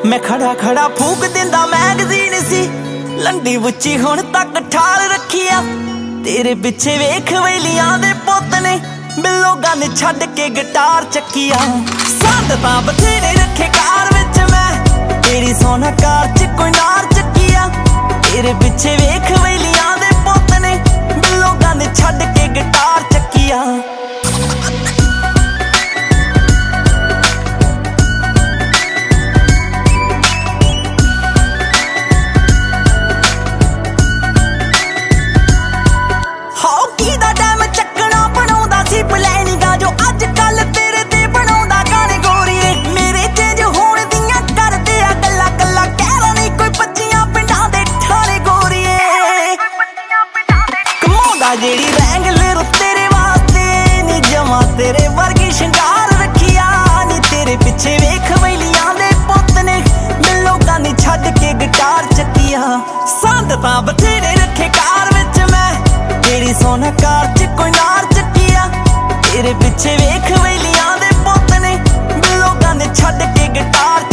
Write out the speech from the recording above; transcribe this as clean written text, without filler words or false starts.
मैं खड़ा खड़ा फूक दिंदा मैगजीन सी लंडी बुच्ची हुण तक ठाल रखिया। तेरे पिछे वेख वेलियां दे पुत्त ने बिल्लो गन छड्ड के गिटार चक्किया। संद तां बथेरे रखे कार विच मैं तेरी सोना कार च कोई नार चक्किया। तेरे पिछे वेख वेलियां दे पुत्त ने बिल्लो गन छड्ड के गिटार चक्किया। जेड़ी रैंगलर तेरे वास्ते नी जमा तेरे वर्गी शंगार रखिया। नी तेरे पिछे वेख वेलियां दे पुत्त ने बिल्लो गानी छड्ड के गिटार चक्किया। संद तां बथेरे रखे कार विच मैं तेरी सोना कार च कोई नार चक्किया। तेरे पिछे वेख वेलियां दे पुत्त ने बिल्लो गानी छड्ड के गिटार